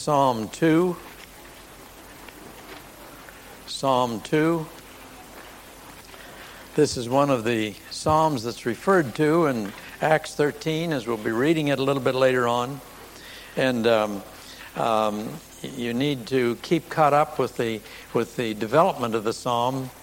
Psalm 2. Psalm 2. This is one of the Psalms that's referred to in Acts 13, as we'll be reading it a little bit later on. And you need to keep caught up with the development of the Psalm.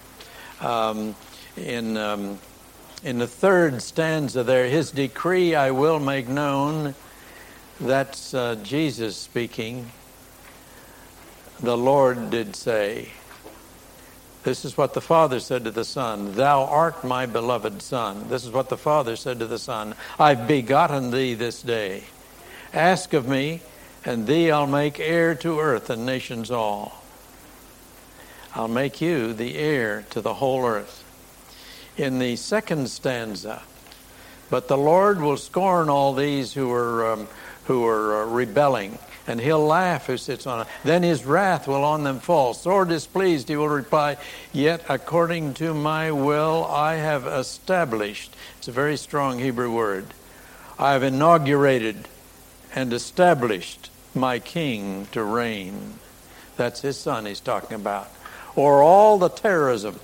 In the third stanza there, His decree I will make known. That's Jesus speaking. The Lord did say, this is what the Father said to the Son, Thou art my beloved Son. This is what the Father said to the Son, I've begotten thee this day. Ask of me, and thee I'll make heir to earth and nations all. I'll make you the heir to the whole earth. In the second stanza, but the Lord will scorn all these who are rebelling, and He'll laugh who sits on it. Then His wrath will on them fall. Sore displeased He will reply, Yet according to my will I have established. It's a very strong Hebrew word. I have inaugurated and established my king to reign. That's His Son He's talking about. Or all the terrorism.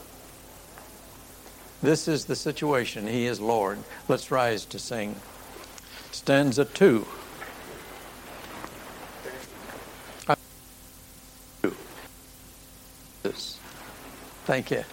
This is the situation. He is Lord. Let's rise to sing. Stanza 2. Thank you.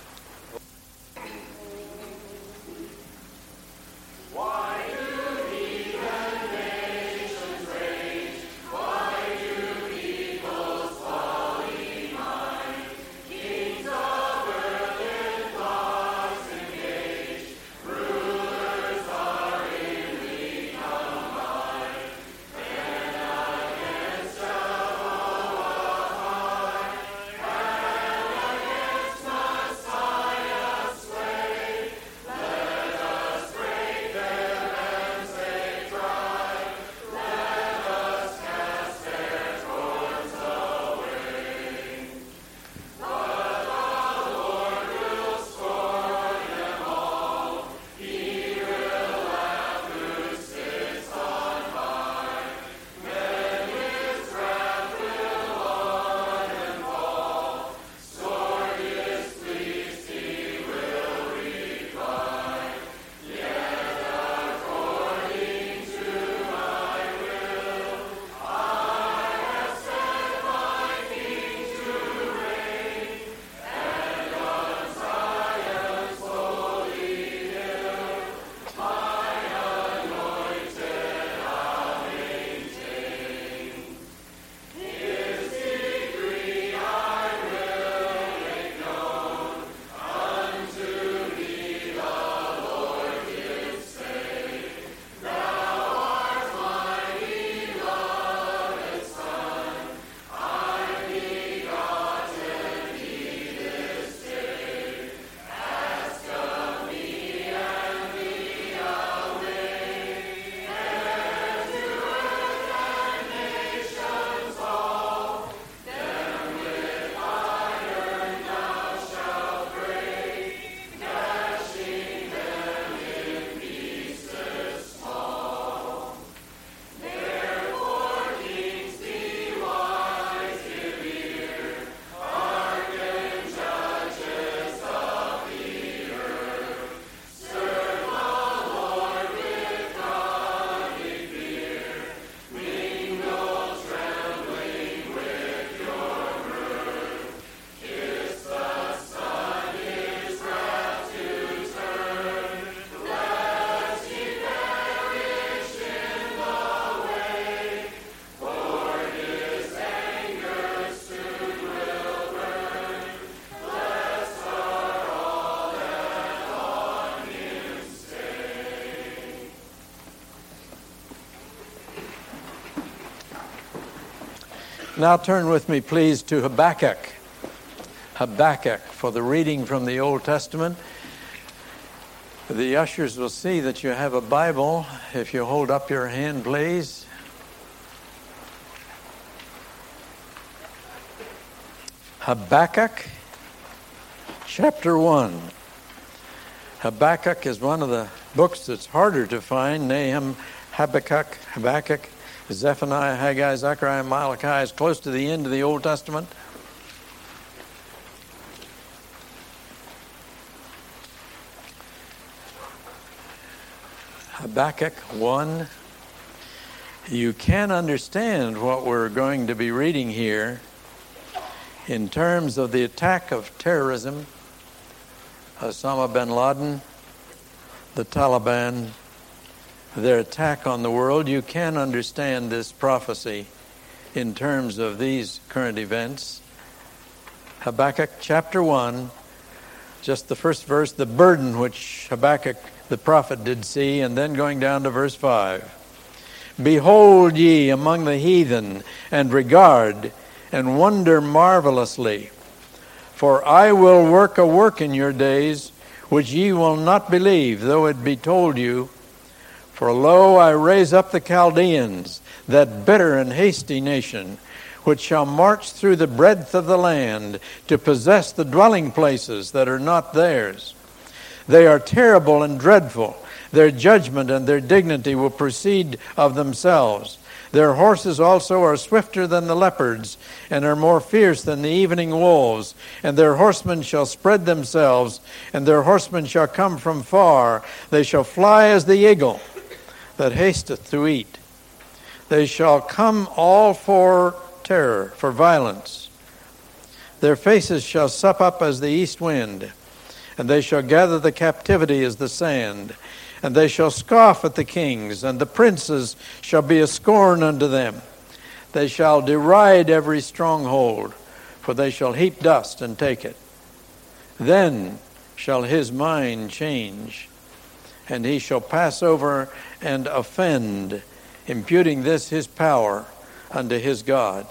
Now turn with me, please, to Habakkuk. Habakkuk for the reading from the Old Testament. The ushers will see that you have a Bible. If you hold up your hand, please. Habakkuk, chapter 1. Habakkuk is one of the books that's harder to find. Nahum, Habakkuk. Zephaniah, Haggai, Zechariah, Malachi is close to the end of the Old Testament. Habakkuk 1. You can understand what we're going to be reading here in terms of the attack of terrorism, Osama bin Laden, the Taliban, their attack on the world. You can understand this prophecy in terms of these current events. Habakkuk chapter 1, just the first verse, the burden which Habakkuk the prophet did see, and then going down to verse 5. Behold ye among the heathen, and regard, and wonder marvelously. For I will work a work in your days, which ye will not believe, though it be told you. For lo, I raise up the Chaldeans, that bitter and hasty nation, which shall march through the breadth of the land, to possess the dwelling places that are not theirs. They are terrible and dreadful. Their judgment and their dignity will proceed of themselves. Their horses also are swifter than the leopards, and are more fierce than the evening wolves. And their horsemen shall spread themselves, and their horsemen shall come from far. They shall fly as the eagle that hasteth to eat. They shall come all for terror, for violence. Their faces shall sup up as the east wind, and they shall gather the captivity as the sand. And they shall scoff at the kings, and the princes shall be a scorn unto them. They shall deride every stronghold, for they shall heap dust and take it. Then shall his mind change, and he shall pass over and offend, imputing this his power unto his God.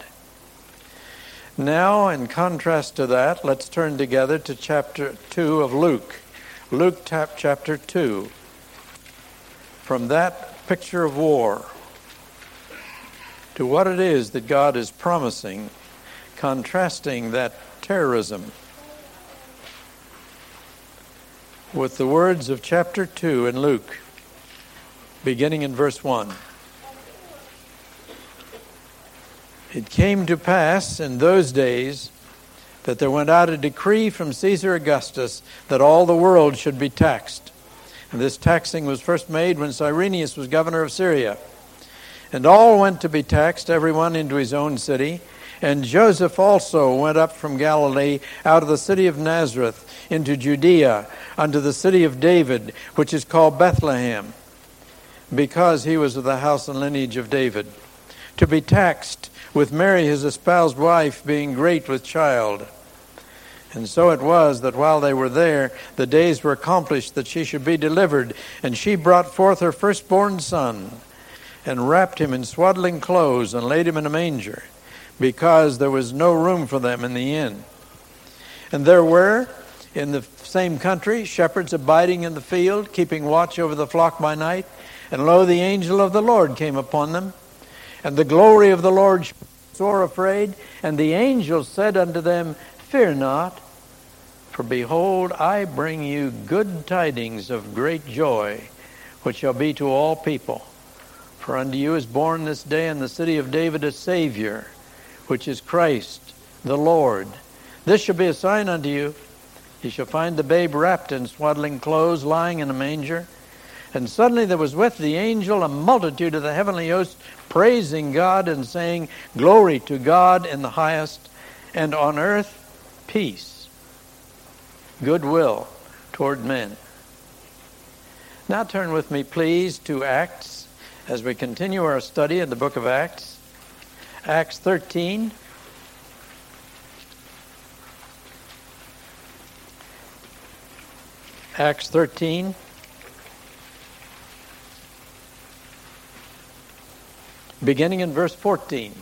Now, in contrast to that, let's turn together to chapter 2 of Luke. Luke chapter 2. From that picture of war to what it is that God is promising, contrasting that terrorism with the words of chapter 2 in Luke, beginning in verse 1. It came to pass in those days that there went out a decree from Caesar Augustus that all the world should be taxed. And this taxing was first made when Cyrenius was governor of Syria. And all went to be taxed, everyone into his own city. And Joseph also went up from Galilee out of the city of Nazareth into Judea, unto the city of David, which is called Bethlehem, because he was of the house and lineage of David, to be taxed with Mary his espoused wife, being great with child. And so it was that while they were there, the days were accomplished that she should be delivered. And she brought forth her firstborn son, and wrapped him in swaddling clothes, and laid him in a manger, because there was no room for them in the inn. And there were, in the same country, shepherds abiding in the field, keeping watch over the flock by night. And lo, the angel of the Lord came upon them, and the glory of the Lord shone, sore afraid. And the angel said unto them, Fear not, for behold, I bring you good tidings of great joy, which shall be to all people. For unto you is born this day in the city of David a Savior, which is Christ the Lord. This shall be a sign unto you. Ye shall find the babe wrapped in swaddling clothes, lying in a manger. And suddenly there was with the angel a multitude of the heavenly host, praising God and saying, Glory to God in the highest, and on earth peace, goodwill toward men. Now turn with me, please, to Acts as we continue our study in the book of Acts. Acts 13. Acts 13. Beginning in verse 14.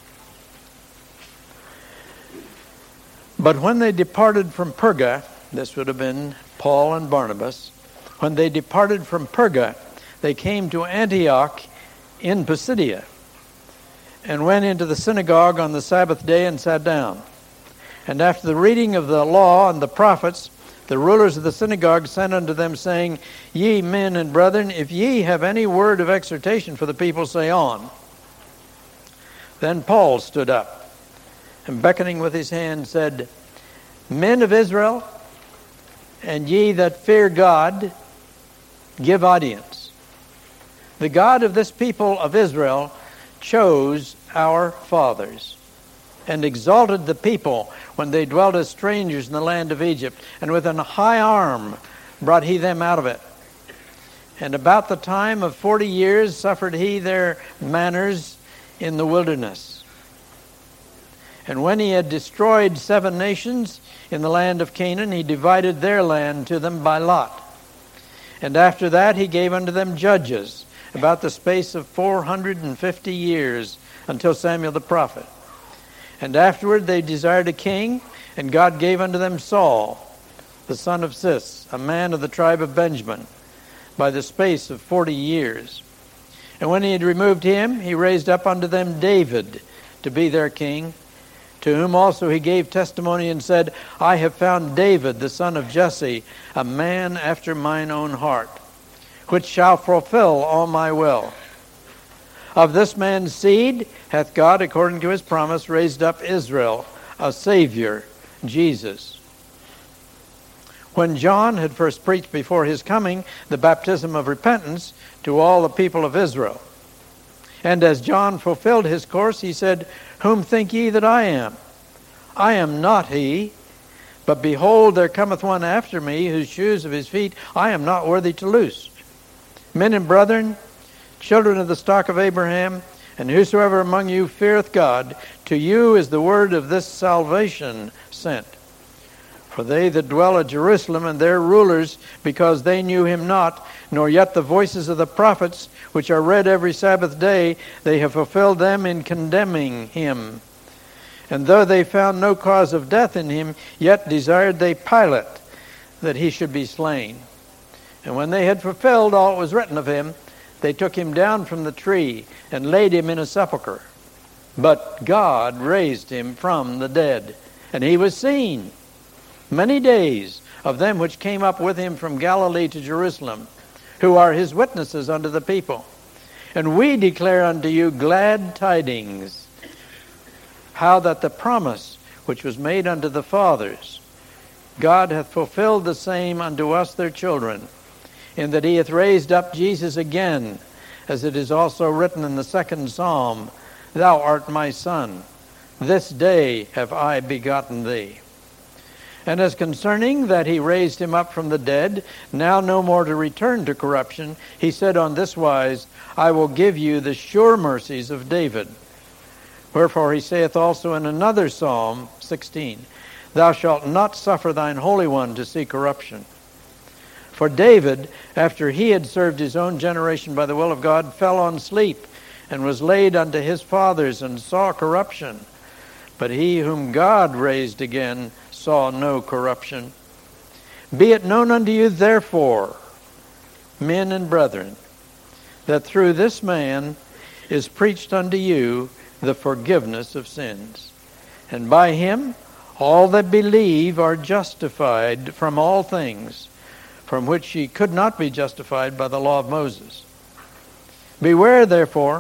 But when they departed from Perga, this would have been Paul and Barnabas, when they departed from Perga, they came to Antioch in Pisidia, and went into the synagogue on the Sabbath day and sat down. And after the reading of the law and the prophets, the rulers of the synagogue sent unto them, saying, Ye men and brethren, if ye have any word of exhortation for the people, say on. Then Paul stood up, and beckoning with his hand said, Men of Israel, and ye that fear God, give audience. The God of this people of Israel chose our fathers, and exalted the people when they dwelt as strangers in the land of Egypt, and with an high arm brought he them out of it. And about the time of 40 years suffered he their manners in the wilderness. And when he had destroyed 7 nations in the land of Canaan, he divided their land to them by lot. And after that he gave unto them judges about the space of 450 years until Samuel the prophet. And afterward they desired a king, and God gave unto them Saul, the son of Cis, a man of the tribe of Benjamin, by the space of 40 years. And when he had removed him, he raised up unto them David to be their king, to whom also he gave testimony and said, I have found David, the son of Jesse, a man after mine own heart, which shall fulfill all my will. Of this man's seed hath God, according to his promise, raised up Israel, a Savior, Jesus. When John had first preached before his coming the baptism of repentance to all the people of Israel. And as John fulfilled his course, he said, Whom think ye that I am? I am not he. But behold, there cometh one after me, whose shoes of his feet I am not worthy to loose. Men and brethren, children of the stock of Abraham, and whosoever among you feareth God, to you is the word of this salvation sent. For they that dwell at Jerusalem and their rulers, because they knew him not, nor yet the voices of the prophets, which are read every Sabbath day, they have fulfilled them in condemning him. And though they found no cause of death in him, yet desired they Pilate that he should be slain. And when they had fulfilled all that was written of him, they took him down from the tree and laid him in a sepulchre. But God raised him from the dead, and he was seen many days of them which came up with him from Galilee to Jerusalem, who are his witnesses unto the people. And we declare unto you glad tidings, how that the promise which was made unto the fathers, God hath fulfilled the same unto us their children, in that he hath raised up Jesus again, as it is also written in the 2nd Psalm, Thou art my son, this day have I begotten thee. And as concerning that he raised him up from the dead, now no more to return to corruption, he said on this wise, I will give you the sure mercies of David. Wherefore he saith also in another Psalm, 16, Thou shalt not suffer thine Holy One to see corruption. For David, after he had served his own generation by the will of God, fell on sleep, and was laid unto his fathers, and saw corruption. But he whom God raised again saw no corruption. Be it known unto you, therefore, men and brethren, that through this man is preached unto you the forgiveness of sins. And by him all that believe are justified from all things, from which ye could not be justified by the law of Moses. Beware, therefore,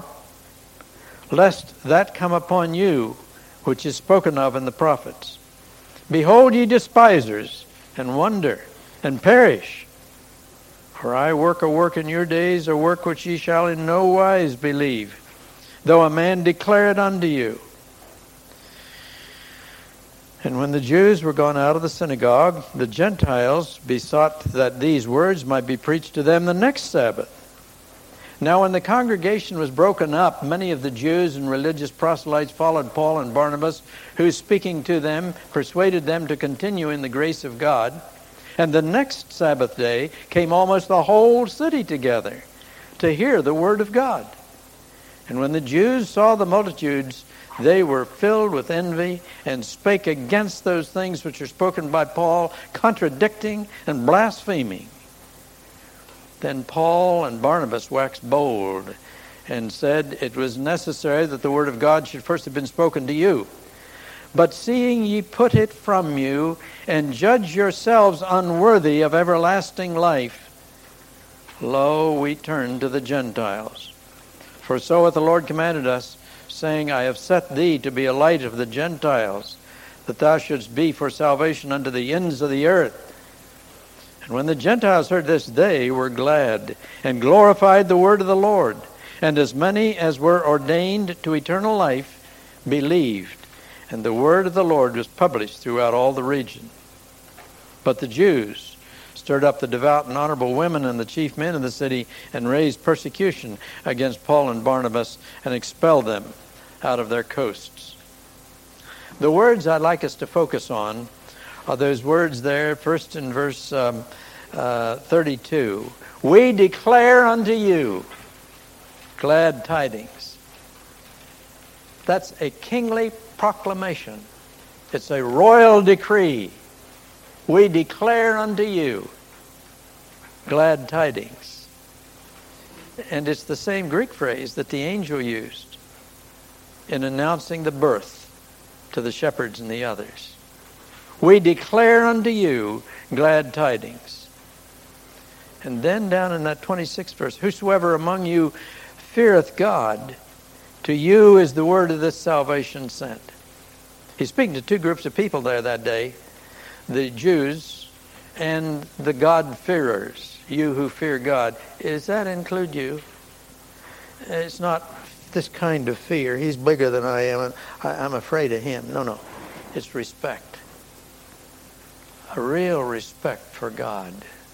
lest that come upon you which is spoken of in the prophets. Behold, ye despisers, and wonder, and perish. For I work a work in your days, a work which ye shall in no wise believe, though a man declare it unto you. And when the Jews were gone out of the synagogue, the Gentiles besought that these words might be preached to them the next Sabbath. Now when the congregation was broken up, many of the Jews and religious proselytes followed Paul and Barnabas, who, speaking to them, persuaded them to continue in the grace of God. And the next Sabbath day came almost the whole city together to hear the word of God. And when the Jews saw the multitudes, they were filled with envy, and spake against those things which are spoken by Paul, contradicting and blaspheming. Then Paul and Barnabas waxed bold, and said, It was necessary that the word of God should first have been spoken to you. But seeing ye put it from you, and judge yourselves unworthy of everlasting life, lo, we turn to the Gentiles. For so hath the Lord commanded us, saying, I have set thee to be a light of the Gentiles, that thou shouldst be for salvation unto the ends of the earth. And when the Gentiles heard this, they were glad, and glorified the word of the Lord. And as many as were ordained to eternal life believed. And the word of the Lord was published throughout all the region. But the Jews stirred up the devout and honorable women and the chief men of the city, and raised persecution against Paul and Barnabas, and expelled them out of their coasts. The words I'd like us to focus on are those words there, first in verse 32. We declare unto you glad tidings. That's a kingly proclamation. It's a royal decree. We declare unto you glad tidings. And it's the same Greek phrase that the angel used in announcing the birth to the shepherds and the others. We declare unto you glad tidings. And then down in that 26th verse, whosoever among you feareth God, to you is the word of this salvation sent. He's speaking to two groups of people there that day, the Jews and the God-fearers, you who fear God. Does that include you? It's not this kind of fear. He's bigger than I am, and I'm afraid of him. No. It's respect. A real respect for God.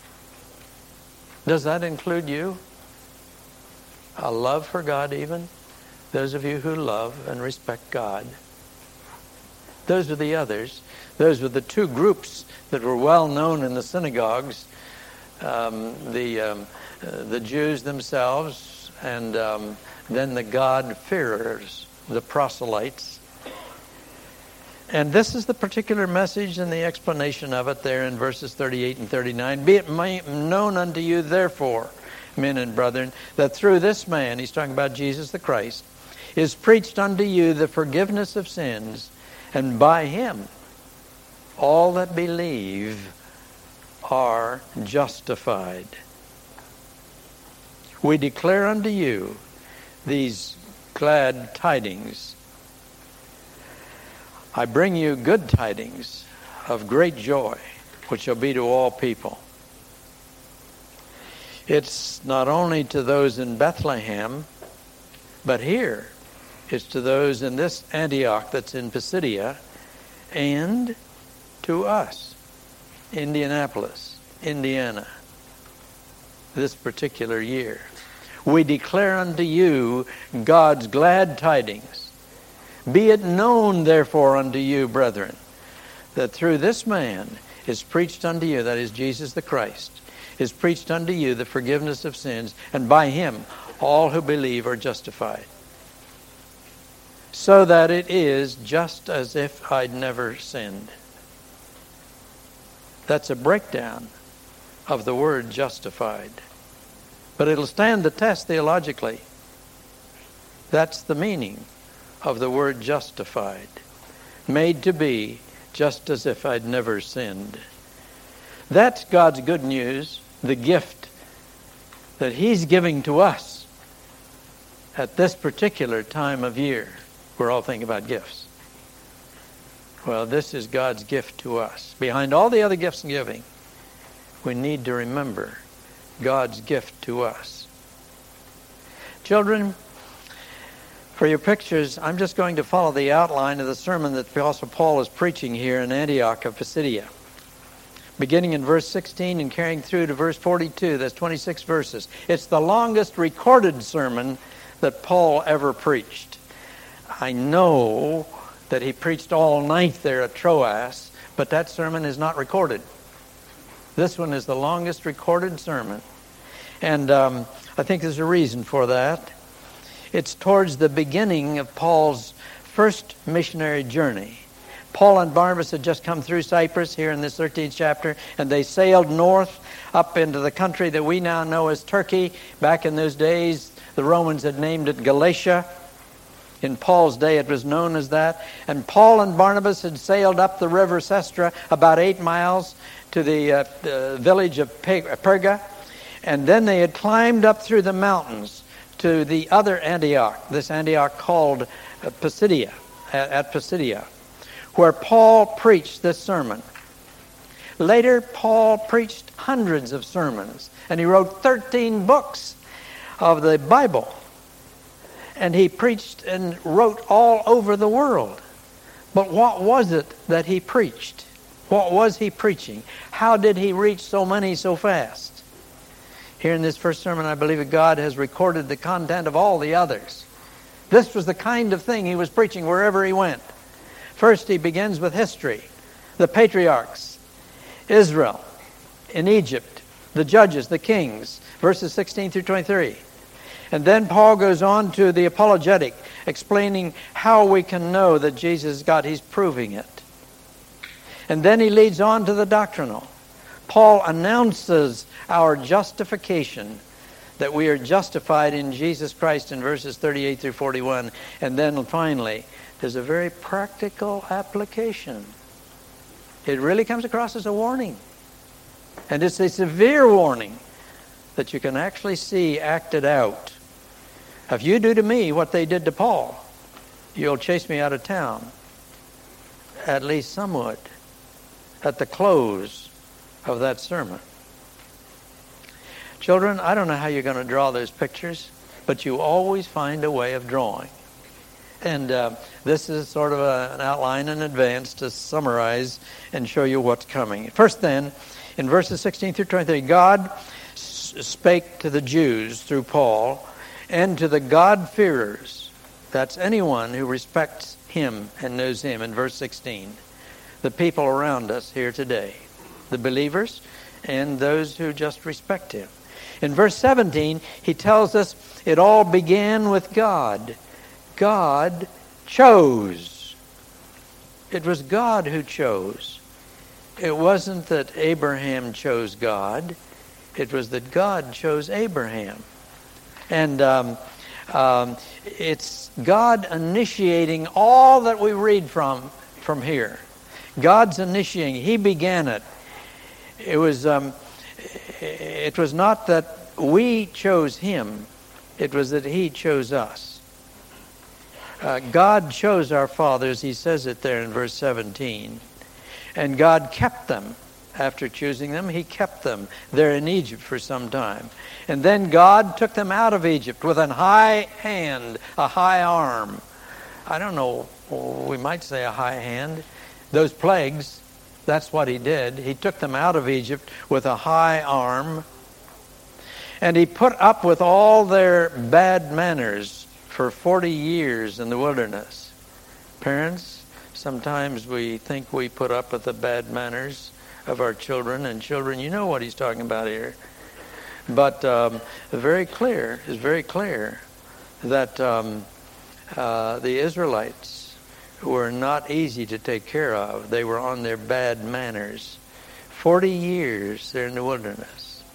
Does that include you? A love for God even? Those of you who love and respect God. Those are the others. Those were the two groups that were well known in the synagogues. The Jews themselves, and then the God-fearers, the proselytes. And this is the particular message and the explanation of it there in verses 38 and 39. Be it known unto you, therefore, men and brethren, that through this man, he's talking about Jesus the Christ, is preached unto you the forgiveness of sins, and by him all that believe are justified. We declare unto you these glad tidings. I bring you good tidings of great joy, which shall be to all people. It's not only to those in Bethlehem, but here it's to those in this Antioch that's in Pisidia, and to us, Indianapolis, Indiana, this particular year. We declare unto you God's glad tidings. Be it known, therefore, unto you, brethren, that through this man is preached unto you, that is Jesus the Christ, is preached unto you the forgiveness of sins, and by him all who believe are justified. So that it is just as if I'd never sinned. That's a breakdown of the word justified. But it'll stand the test theologically. That's the meaning of the word justified. Made to be just as if I'd never sinned. That's God's good news, the gift that he's giving to us at this particular time of year. We're all thinking about gifts. Well, this is God's gift to us. Behind all the other gifts and giving, we need to remember God's gift to us. Children, for your pictures, I'm just going to follow the outline of the sermon that the Apostle Paul is preaching here in Antioch of Pisidia. Beginning in verse 16 and carrying through to verse 42, that's 26 verses. It's the longest recorded sermon that Paul ever preached. I know that he preached all night there at Troas, but that sermon is not recorded. This one is the longest recorded sermon. And I think there's a reason for that. It's towards the beginning of Paul's first missionary journey. Paul and Barnabas had just come through Cyprus here in this 13th chapter, and they sailed north up into the country that we now know as Turkey. Back in those days, the Romans had named it Galatia. In Paul's day, it was known as that. And Paul and Barnabas had sailed up the river Sestra about 8 miles to the village of Perga. And then they had climbed up through the mountains to the other Antioch, this Antioch called Pisidia, at Pisidia, where Paul preached this sermon. Later, Paul preached hundreds of sermons, and he wrote 13 books of the Bible. And he preached and wrote all over the world. But what was it that he preached? What was he preaching? How did he reach so many so fast? Here in this first sermon, I believe that God has recorded the content of all the others. This was the kind of thing he was preaching wherever he went. First, he begins with history. The patriarchs, Israel, in Egypt, the judges, the kings, verses 16 through 23. And then Paul goes on to the apologetic, explaining how we can know that Jesus is God. He's proving it. And then he leads on to the doctrinal. Paul announces our justification, that we are justified in Jesus Christ in verses 38 through 41. And then finally, there's a very practical application. It really comes across as a warning. And it's a severe warning that you can actually see acted out. If you do to me what they did to Paul, you'll chase me out of town. At least some would. At the close of that sermon. Children, I don't know how you're going to draw those pictures, but you always find a way of drawing. And this is sort of an outline in advance to summarize and show you what's coming. First then, in verses 16 through 23, God spake to the Jews through Paul and to the God-fearers. That's anyone who respects him and knows him, in verse 16. The people around us here today. The believers and those who just respect him. In verse 17, he tells us it all began with God. God chose. It was God who chose. It wasn't that Abraham chose God. It was that God chose Abraham. And it's God initiating all that we read from here. God's initiating. He began it. It was not that we chose him. It was that he chose us. God chose our fathers. He says it there in verse 17. And God kept them. After choosing them, he kept them there in Egypt for some time. And then God took them out of Egypt with a high hand, a high arm. I don't know, we might say a high hand. Those plagues, that's what he did. He took them out of Egypt with a high arm. And he put up with all their bad manners for 40 years in the wilderness. Parents, sometimes we think we put up with the bad manners of our children, and children, you know what he's talking about here. But it's very clear that the Israelites were not easy to take care of. They were on their bad manners. 40 years they're in the wilderness.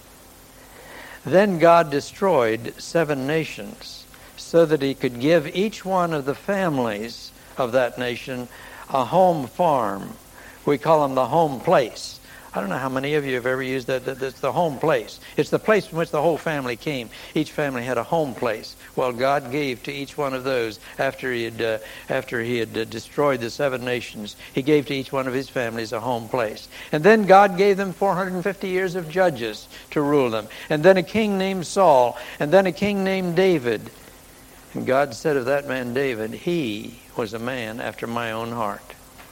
Then God destroyed 7 nations so that he could give each one of the families of that nation a home farm. We call them the home place. I don't know how many of you have ever used that. That's the home place. It's the place from which the whole family came. Each family had a home place. Well, God gave to each one of those after he had destroyed the 7 nations. He gave to each one of his families a home place. And then God gave them 450 years of judges to rule them. And then a king named Saul. And then a king named David. And God said of that man David, he was a man after my own heart.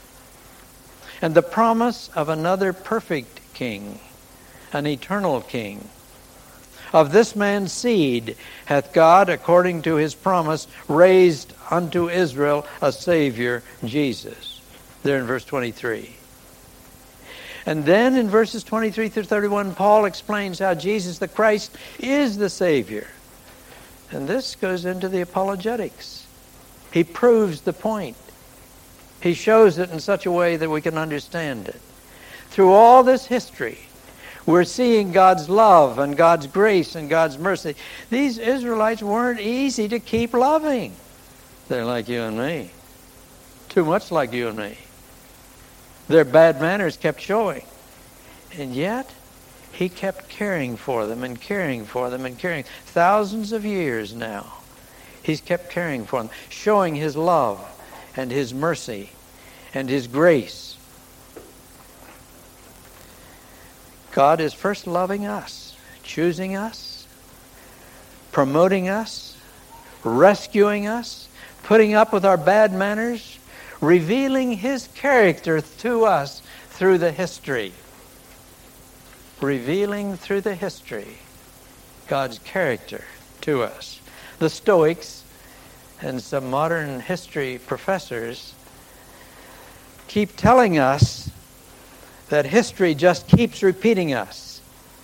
And the promise of another perfect king, an eternal king. Of this man's seed hath God, according to his promise, raised unto Israel a Savior, Jesus. There in verse 23. And then in verses 23 through 31, Paul explains how Jesus the Christ is the Savior. And this goes into the apologetics. He proves the point. He shows it in such a way that we can understand it. Through all this history, we're seeing God's love and God's grace and God's mercy. These Israelites weren't easy to keep loving. They're like you and me. Too much like you and me. Their bad manners kept showing. And yet, He kept caring for them and caring for them and caring. Thousands of years now, He's kept caring for them, showing His love and His mercy and His grace. God is first loving us, choosing us, promoting us, rescuing us, putting up with our bad manners, revealing His character to us through the history. Revealing through the history God's character to us. The Stoics and some modern history professors keep telling us that history just keeps repeating us.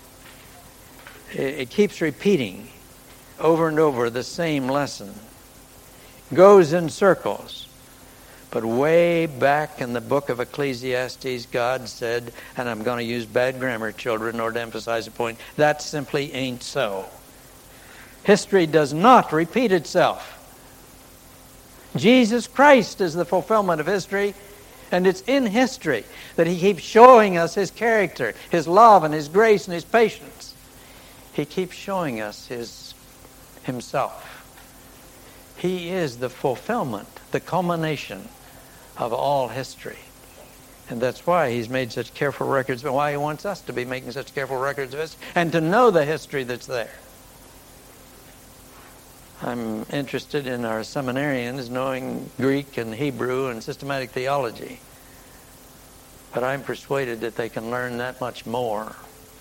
It keeps repeating over and over the same lesson. Goes in circles. But way back in the book of Ecclesiastes, God said, and I'm going to use bad grammar, children, in order to emphasize a point, that simply ain't so. History does not repeat itself. Jesus Christ is the fulfillment of history, and it's in history that He keeps showing us His character, His love and His grace and His patience. He keeps showing us Himself. He is the fulfillment, the culmination of all history. And that's why He's made such careful records, but why He wants us to be making such careful records of history and to know the history that's there. I'm interested in our seminarians knowing Greek and Hebrew and systematic theology. But I'm persuaded that they can learn that much more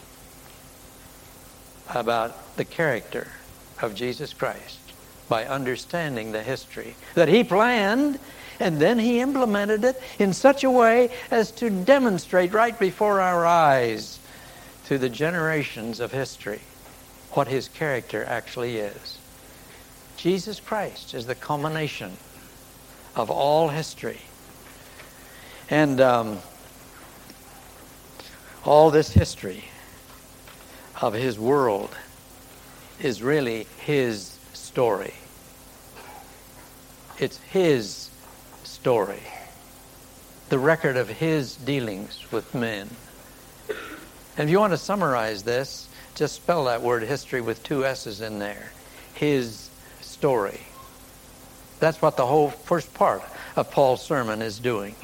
about the character of Jesus Christ by understanding the history that He planned, and then He implemented it in such a way as to demonstrate right before our eyes through the generations of history what His character actually is. Jesus Christ is the culmination of all history. And all this history of His world is really His story. It's His story. The record of His dealings with men. And if you want to summarize this, just spell that word history with 2 S's in there. His story. That's what the whole first part of Paul's sermon is doing.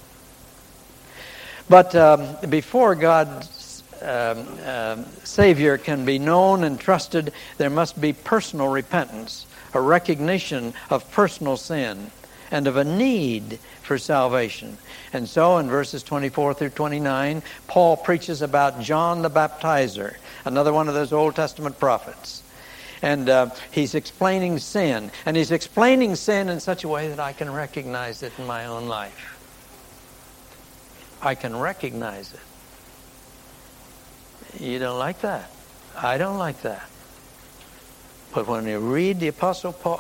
But before God's Savior can be known and trusted, there must be personal repentance, a recognition of personal sin, and of a need for salvation. And so in verses 24 through 29, Paul preaches about John the Baptizer, another one of those Old Testament prophets. And he's explaining sin. And he's explaining sin in such a way that I can recognize it in my own life. I can recognize it. You don't like that. I don't like that. But when you read the Apostle Paul,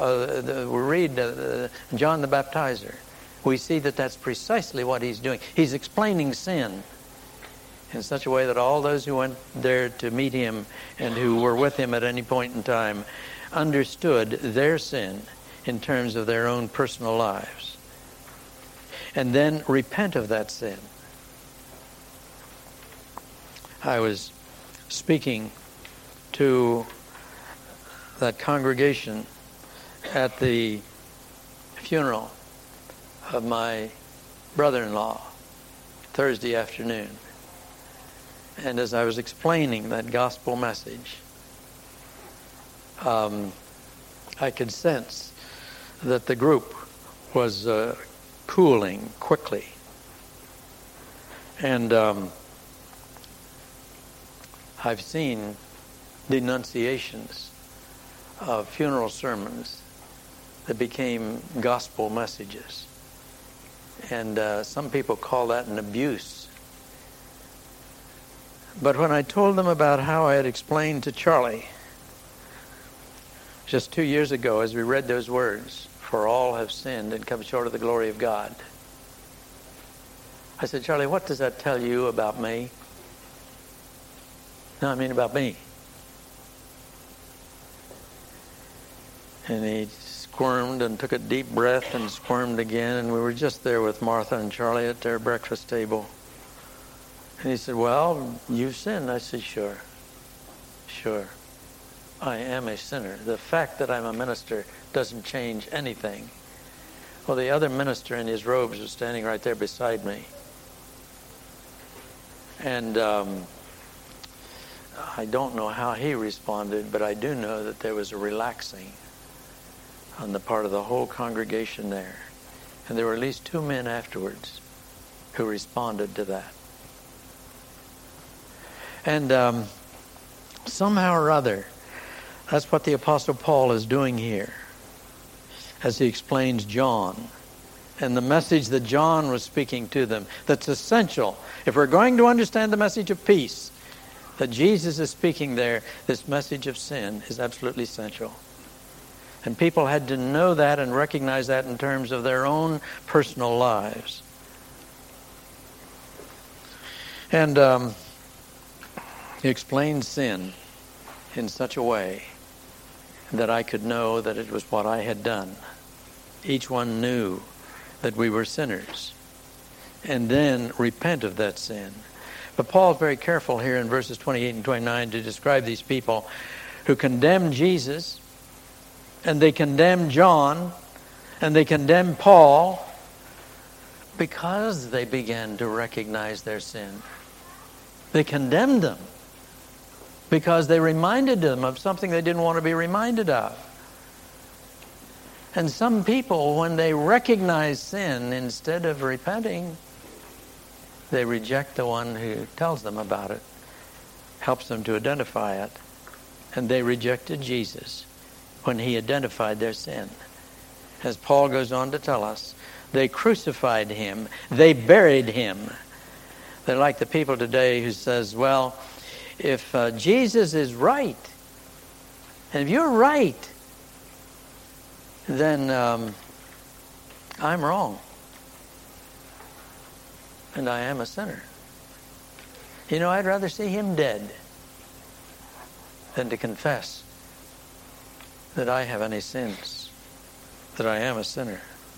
John the Baptizer, we see that that's precisely what he's doing. He's explaining sin in such a way that all those who went there to meet him and who were with him at any point in time understood their sin in terms of their own personal lives. And then repent of that sin. I was speaking to that congregation at the funeral of my brother-in-law Thursday afternoon. And as I was explaining that gospel message, I could sense that the group was cooling quickly. And I've seen denunciations of funeral sermons that became gospel messages. And some people call that an abuse. But when I told them about how I had explained to Charlie just 2 years ago as we read those words, for all have sinned and come short of the glory of God, I said, Charlie, what does that tell you about me? No, I mean about me. And he squirmed and took a deep breath and squirmed again, and we were just there with Martha and Charlie at their breakfast table. And he said, well, you've sinned. I said, sure. I am a sinner. The fact that I'm a minister doesn't change anything. Well, the other minister in his robes was standing right there beside me. And I don't know how he responded, but I do know that there was a relaxing on the part of the whole congregation there. And there were at least 2 men afterwards who responded to that. And somehow or other, that's what the Apostle Paul is doing here as he explains John and the message that John was speaking to them that's essential. If we're going to understand the message of peace that Jesus is speaking there, this message of sin is absolutely essential. And people had to know that and recognize that in terms of their own personal lives. And he explained sin in such a way that I could know that it was what I had done. Each one knew that we were sinners and then repent of that sin. But Paul's very careful here in verses 28 and 29 to describe these people who condemned Jesus, and they condemned John, and they condemned Paul because they began to recognize their sin. They condemned them because they reminded them of something they didn't want to be reminded of. And some people, when they recognize sin, instead of repenting, they reject the one who tells them about it, helps them to identify it. And they rejected Jesus when he identified their sin. As Paul goes on to tell us, they crucified him, they buried him. They're like the people today who says, well, if Jesus is right, and if you're right, then I'm wrong. And I am a sinner. You know, I'd rather see him dead than to confess that I have any sins, that I am a sinner.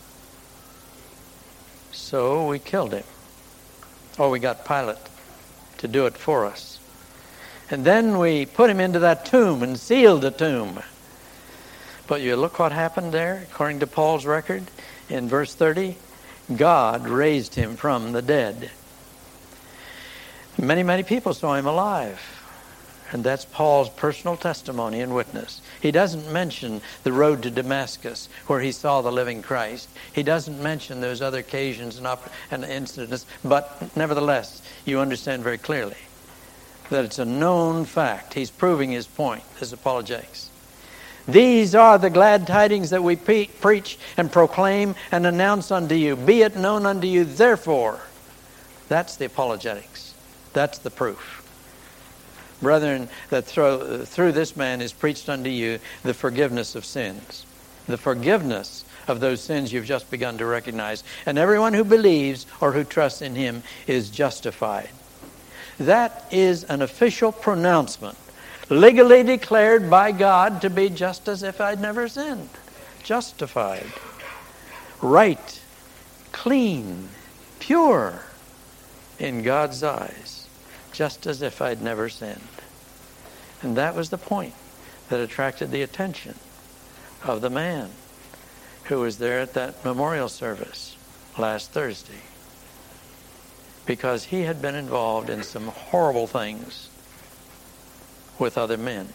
So we killed him. Or we got Pilate to do it for us. And then we put him into that tomb and sealed the tomb. But you look what happened there, according to Paul's record, in verse 30, God raised him from the dead. Many, many people saw him alive. And that's Paul's personal testimony and witness. He doesn't mention the road to Damascus where he saw the living Christ. He doesn't mention those other occasions and incidents. But nevertheless, you understand very clearly that it's a known fact. He's proving his point, his apologetics. These are the glad tidings that we preach and proclaim and announce unto you. Be it known unto you, therefore. That's the apologetics. That's the proof. Brethren, that through this man is preached unto you the forgiveness of sins. The forgiveness of those sins you've just begun to recognize. And everyone who believes or who trusts in him is justified. That is an official pronouncement, legally declared by God to be just as if I'd never sinned. Justified. Right. Clean. Pure. In God's eyes. Just as if I'd never sinned. And that was the point that attracted the attention of the man who was there at that memorial service last Thursday. Because he had been involved in some horrible things with other men.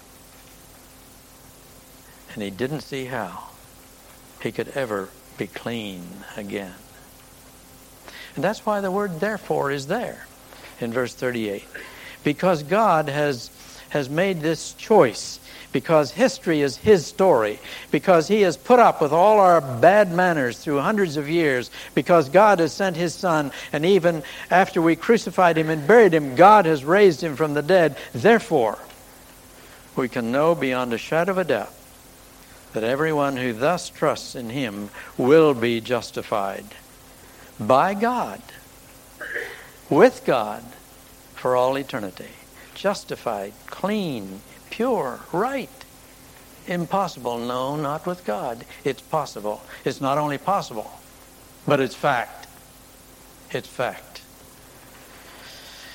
And he didn't see how he could ever be clean again. And that's why the word therefore is there in verse 38. Because God has made this choice. Because history is his story. Because he has put up with all our bad manners through hundreds of years. Because God has sent his Son. And even after we crucified him and buried him, God has raised him from the dead. Therefore, we can know beyond a shadow of a doubt that everyone who thus trusts in him will be justified by God, with God, for all eternity. Justified, clean, pure, right. Impossible, no, not with God. It's possible. It's not only possible, but it's fact. It's fact.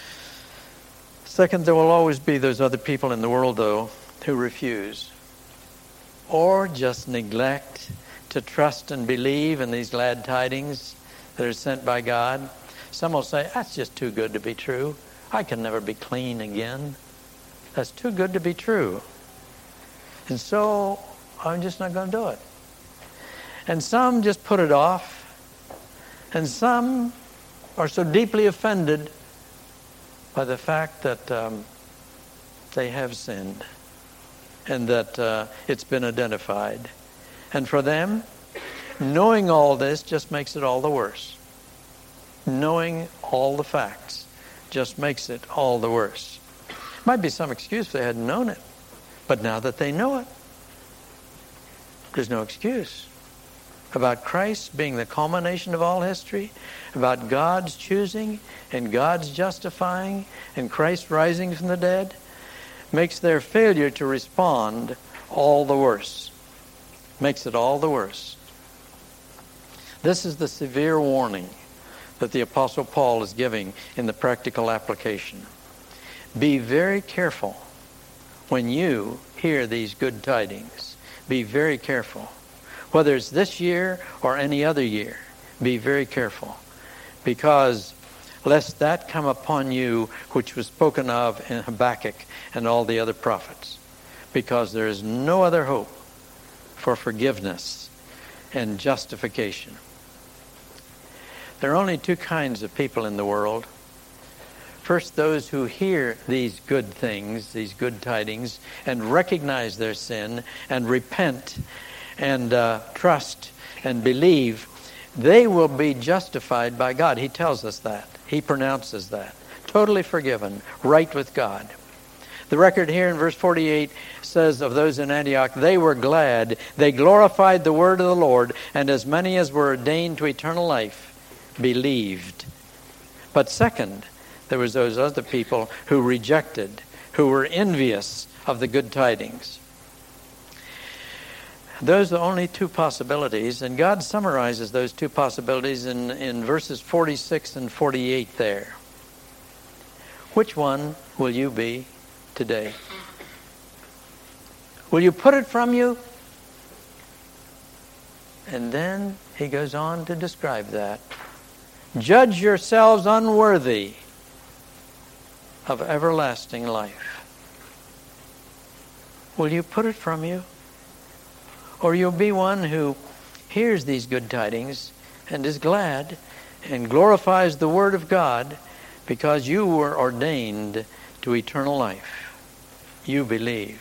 Second, there will always be those other people in the world, though, who refuse or just neglect to trust and believe in these glad tidings that are sent by God. Some will say, that's just too good to be true. I can never be clean again. That's too good to be true. And so I'm just not going to do it. And some just put it off. And some are so deeply offended by the fact that they have sinned and that it's been identified. And for them, knowing all this just makes it all the worse. Knowing all the facts just makes it all the worse. Might be some excuse if they hadn't known it. But now that they know it, there's no excuse. About Christ being the culmination of all history, about God's choosing and God's justifying and Christ rising from the dead, makes their failure to respond all the worse. Makes it all the worse. This is the severe warning that the Apostle Paul is giving in the practical application. Be very careful when you hear these good tidings. Be very careful. Whether it's this year or any other year, be very careful. Because lest that come upon you which was spoken of in Habakkuk and all the other prophets. Because there is no other hope for forgiveness and justification. There are only two kinds of people in the world. First, those who hear these good things, these good tidings, and recognize their sin and repent and trust and believe, they will be justified by God. He tells us that. He pronounces that. Totally forgiven, right with God. The record here in verse 48 says of those in Antioch, they were glad. They glorified the word of the Lord, and as many as were ordained to eternal life believed. But second, there was those other people who rejected, who were envious of the good tidings. Those are only two possibilities, and God summarizes those two possibilities in verses 46 and 48 there. Which one will you be today? Will you put it from you? And then he goes on to describe that. Judge yourselves unworthy of everlasting life. Will you put it from you? Or you'll be one who hears these good tidings and is glad and glorifies the word of God because you were ordained to eternal life. You believed.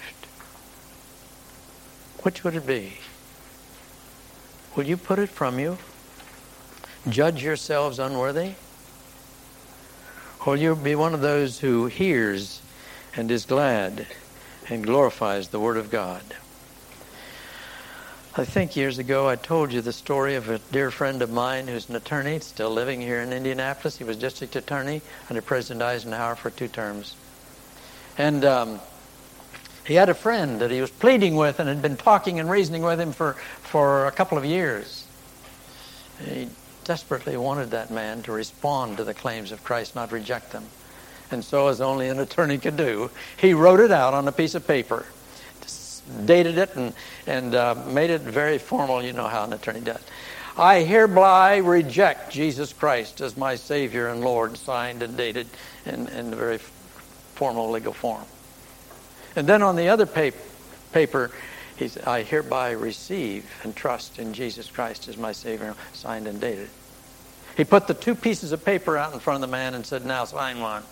Which would it be? Will you put it from you? Judge yourselves unworthy? Or you'll be one of those who hears and is glad and glorifies the word of God. I think years ago I told you the story of a dear friend of mine who's an attorney, still living here in Indianapolis. He was district attorney under President Eisenhower for 2 terms. And he had a friend that he was pleading with and had been talking and reasoning with him for a couple of years. He desperately wanted that man to respond to the claims of Christ, not reject them. And so, as only an attorney could do, he wrote it out on a piece of paper, dated it and made it very formal. You know how an attorney does. I hereby reject Jesus Christ as my Savior and Lord, signed and dated in a very formal legal form. And then on the other paper, he said, I hereby receive and trust in Jesus Christ as my Savior, signed and dated. He put the 2 pieces of paper out in front of the man and said, now sign one.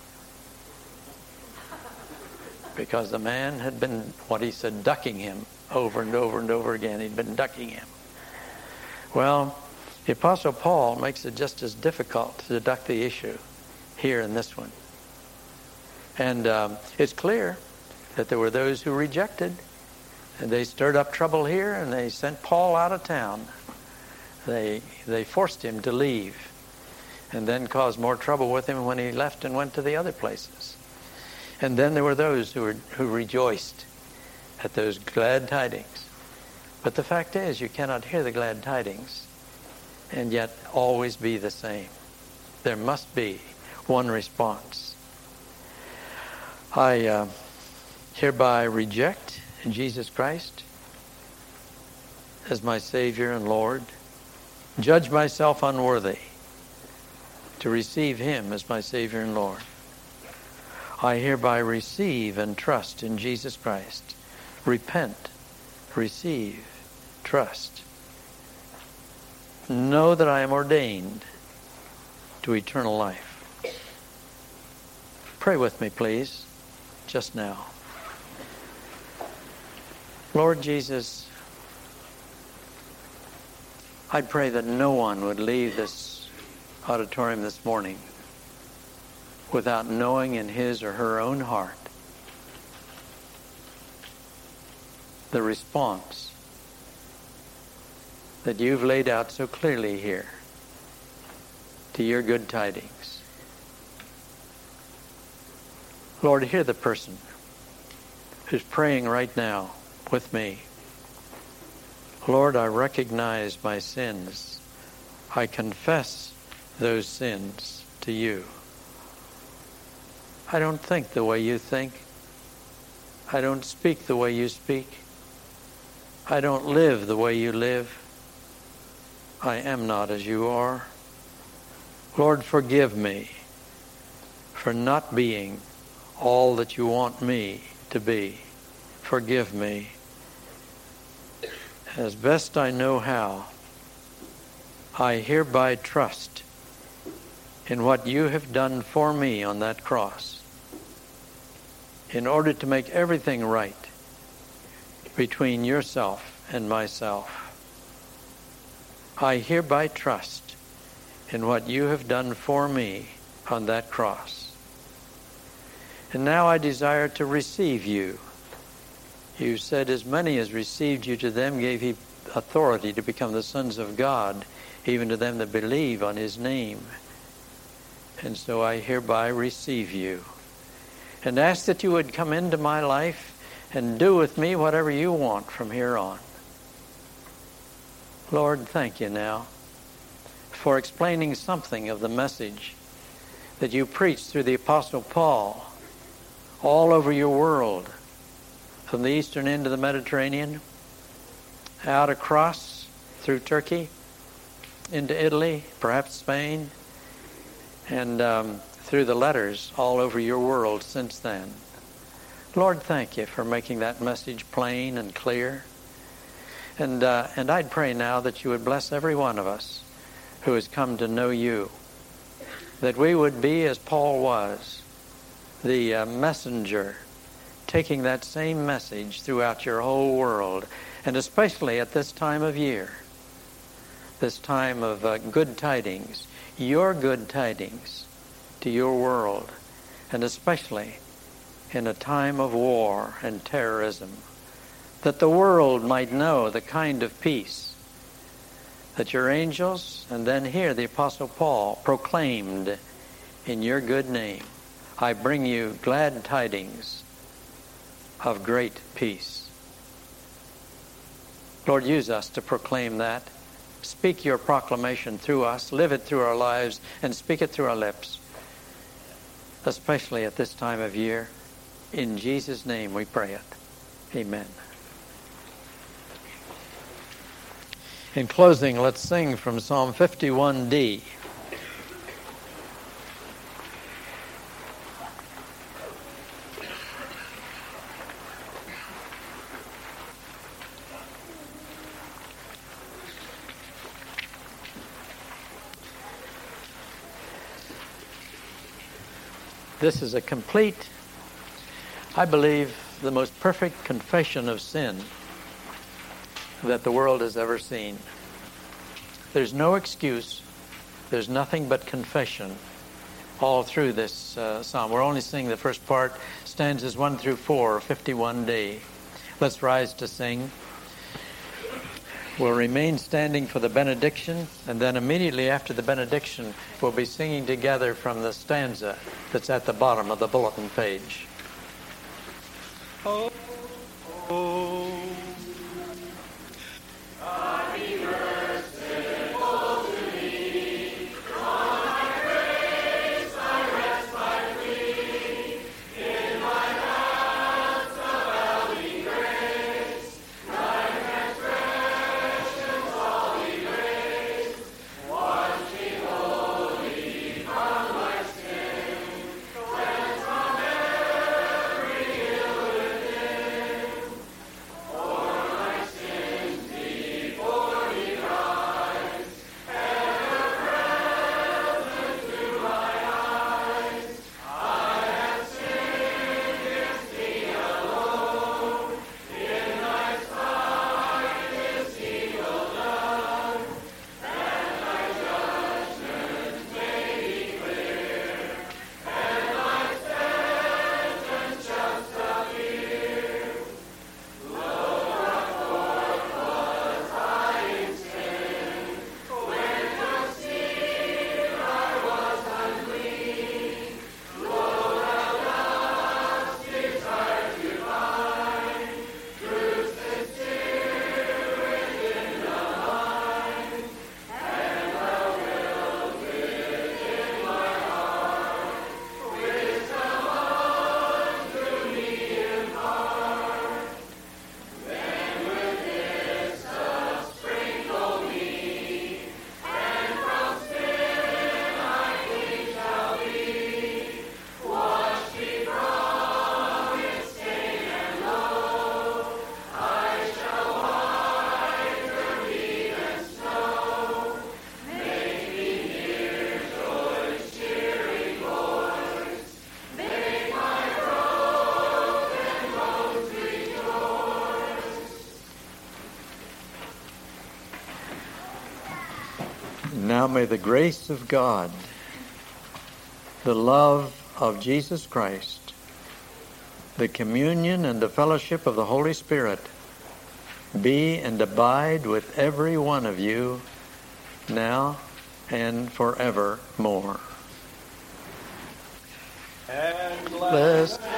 Because the man had been, what he said, ducking him over and over and over again. He'd been ducking him. Well, the Apostle Paul makes it just as difficult to duck the issue here in this one. And it's clear that there were those who rejected, and they stirred up trouble here, and they sent Paul out of town. They forced him to leave, and then caused more trouble with him when he left and went to the other places. And then there were those who rejoiced at those glad tidings. But the fact is, you cannot hear the glad tidings and yet always be the same. There must be one response. I hereby reject Jesus Christ as my Savior and Lord, judge myself unworthy to receive Him as my Savior and Lord. I hereby receive and trust in Jesus Christ. Repent, receive, trust. Know that I am ordained to eternal life. Pray with me, please, just now. Lord Jesus, I pray that no one would leave this auditorium this morning without knowing in his or her own heart the response that you've laid out so clearly here to your good tidings. Lord, hear the person who's praying right now with me. Lord, I recognize my sins. I confess those sins to you. I don't think the way you think. I don't speak the way you speak. I don't live the way you live. I am not as you are. Lord, forgive me for not being all that you want me to be. Forgive me. As best I know how, I hereby trust in what you have done for me on that cross in order to make everything right between yourself and myself. I hereby trust in what you have done for me on that cross. And now I desire to receive you. You said, as many as received you, to them gave he authority to become the sons of God, even to them that believe on his name. And so I hereby receive you and ask that you would come into my life and do with me whatever you want from here on. Lord, thank you now for explaining something of the message that you preached through the Apostle Paul all over your world, from the eastern end of the Mediterranean, out across through Turkey, into Italy, perhaps Spain, and through the letters all over your world since then. Lord, thank you for making that message plain and clear. And I'd pray now that you would bless every one of us who has come to know you, that we would be as Paul was, the messenger, taking that same message throughout your whole world, and especially at this time of year, this time of good tidings, your good tidings to your world, and especially in a time of war and terrorism, that the world might know the kind of peace that your angels, and then here the Apostle Paul, proclaimed in your good name. I bring you glad tidings of great peace. Lord, use us to proclaim that. Speak your proclamation through us, live it through our lives, and speak it through our lips, especially at this time of year. In Jesus' name we pray it. Amen. In closing, let's sing from Psalm 51D. This is a complete, I believe, the most perfect confession of sin that the world has ever seen. There's no excuse. There's nothing but confession all through this psalm. We're only singing the first part, stanzas 1 through 4, 51D. Let's rise to sing. We'll remain standing for the benediction, and then immediately after the benediction, we'll be singing together from the stanza that's at the bottom of the bulletin page. Oh, oh. In my may the grace of God, the love of Jesus Christ, the communion and the fellowship of the Holy Spirit be and abide with every one of you now and forevermore. And Blessed